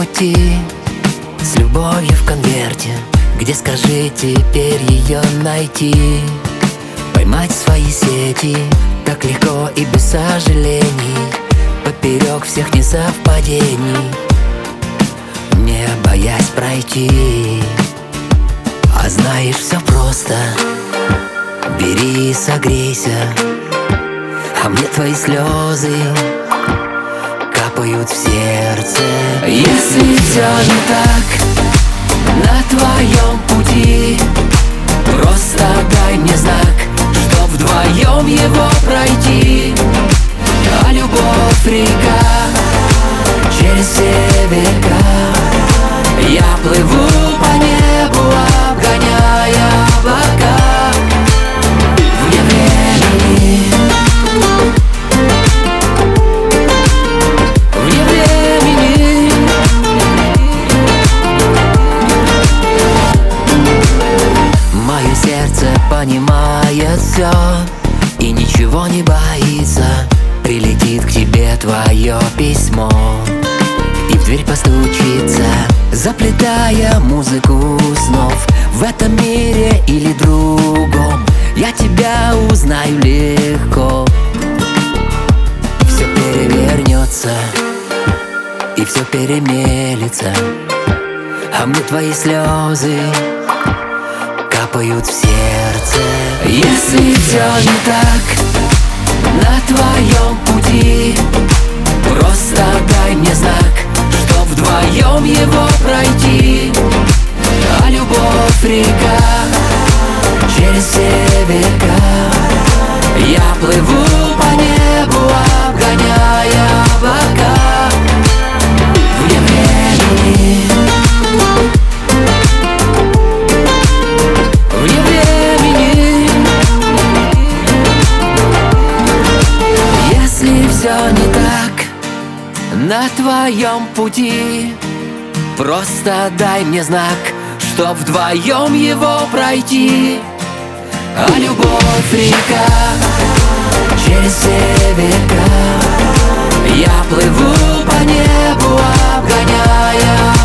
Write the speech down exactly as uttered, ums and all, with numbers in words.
пути, с любовью в конверте, где, скажи, теперь ее найти. Поймать свои сети так легко и без сожалений, поперек всех несовпадений, не боясь пройти. А знаешь, все просто, бери и согрейся, а мне твои слезы капают в сердце. Если все не так на твоем пути, просто дай мне знак, что вдвоем его пройти. А любовь река через все века, я плыву по небу, обгоняя облака. Вне времени, вне времени. Мое сердце понимает все и ничего не боится. Прилетит к тебе твое письмо и в дверь постучится, заплетая музыку снов. В этом мире или другом я тебя узнаю легко. Все перевернется и все перемелется, а мне твои слезы капают в сердце. Если все не так на твоем пути, просто дай мне знак, что вдвоем его пройти. А любовь река через все века, я плыву по небу, обгоняя облака. Вне времени, вне времени. Если все не так на твоем пути, просто дай мне знак, что вдвоем его пройти. А любовь река через все века, я плыву по небу, обгоняя